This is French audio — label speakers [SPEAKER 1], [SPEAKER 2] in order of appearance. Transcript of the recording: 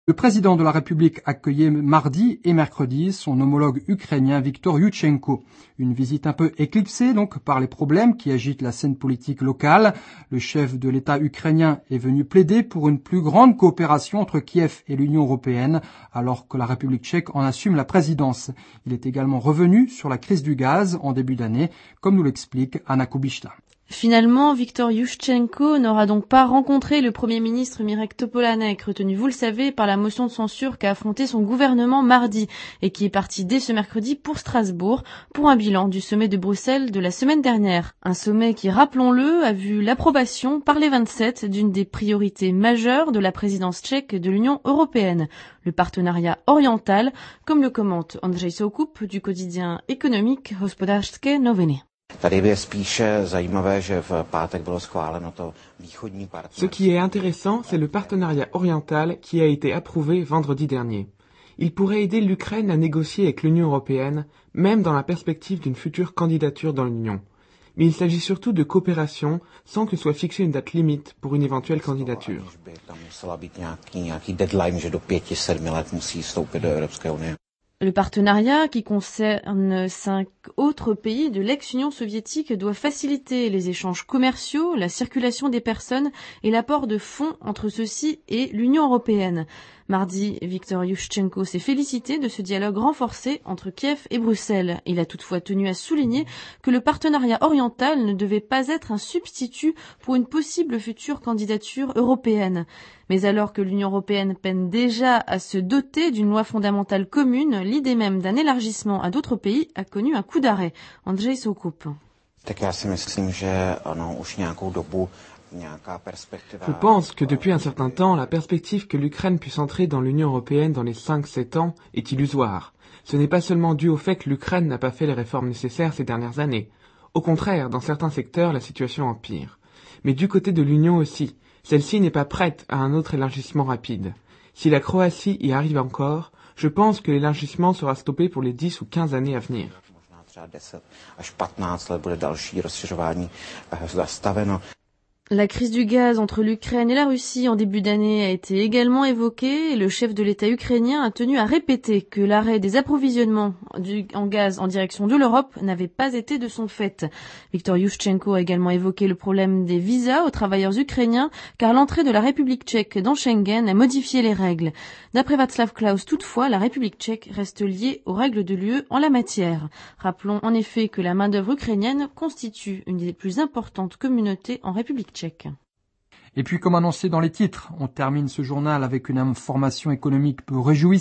[SPEAKER 1] Le président de la République accueillait mardi et mercredi son homologue ukrainien Viktor Yushchenko. Une visite un peu éclipsée donc par les problèmes qui agitent la scène politique locale. Le chef de l'État ukrainien est venu plaider pour une plus grande coopération entre Kiev et l'Union européenne, alors que la République tchèque en assume la présidence. Il est également revenu sur la crise du gaz en début d'année, comme nous l'explique Anna Kubishta.
[SPEAKER 2] Finalement, Viktor Yushchenko n'aura donc pas rencontré le Premier ministre Mirek Topolánek, retenu, vous le savez, par la motion de censure qu'a affronté son gouvernement mardi et qui est parti dès ce mercredi pour Strasbourg pour un bilan du sommet de Bruxelles de la semaine dernière. Un sommet qui, rappelons-le, a vu l'approbation par les 27 d'une des priorités majeures de la présidence tchèque de l'Union européenne, le partenariat oriental, comme le commente Ondřej Soukup du quotidien économique Hospodářské noviny.
[SPEAKER 3] Ce qui est intéressant, c'est le partenariat oriental qui a été approuvé vendredi dernier. Il pourrait aider l'Ukraine à négocier avec l'Union européenne, même dans la perspective d'une future candidature dans l'Union. Mais il s'agit surtout de coopération sans que soit fixée une date limite pour une éventuelle candidature.
[SPEAKER 2] Le partenariat, qui concerne 5 autres pays de l'ex-Union soviétique, doit faciliter les échanges commerciaux, la circulation des personnes et l'apport de fonds entre ceux-ci et l'Union européenne. Mardi, Viktor Yushchenko s'est félicité de ce dialogue renforcé entre Kiev et Bruxelles. Il a toutefois tenu à souligner que le partenariat oriental ne devait pas être un substitut pour une possible future candidature européenne. Mais alors que l'Union européenne peine déjà à se doter d'une loi fondamentale commune, l'idée même d'un élargissement à d'autres pays a connu un coup d'arrêt. Ondřej Soukup.
[SPEAKER 3] Je pense que depuis un certain temps, la perspective que l'Ukraine puisse entrer dans l'Union européenne dans les 5-7 ans est illusoire. Ce n'est pas seulement dû au fait que l'Ukraine n'a pas fait les réformes nécessaires ces dernières années. Au contraire, dans certains secteurs, la situation empire. Mais du côté de l'Union aussi, celle-ci n'est pas prête à un autre élargissement rapide. Si la Croatie y arrive encore, je pense que l'élargissement sera stoppé pour les 10 ou 15 années à venir.
[SPEAKER 2] La crise du gaz entre l'Ukraine et la Russie en début d'année a été également évoquée et le chef de l'État ukrainien a tenu à répéter que l'arrêt des approvisionnements en gaz en direction de l'Europe n'avait pas été de son fait. Viktor Yushchenko a également évoqué le problème des visas aux travailleurs ukrainiens car l'entrée de la République tchèque dans Schengen a modifié les règles. D'après Václav Klaus, toutefois, la République tchèque reste liée aux règles de l'UE en la matière. Rappelons en effet que la main-d'œuvre ukrainienne constitue une des plus importantes communautés en République tchèque.
[SPEAKER 1] Et puis, comme annoncé dans les titres, on termine ce journal avec une information économique peu réjouissante.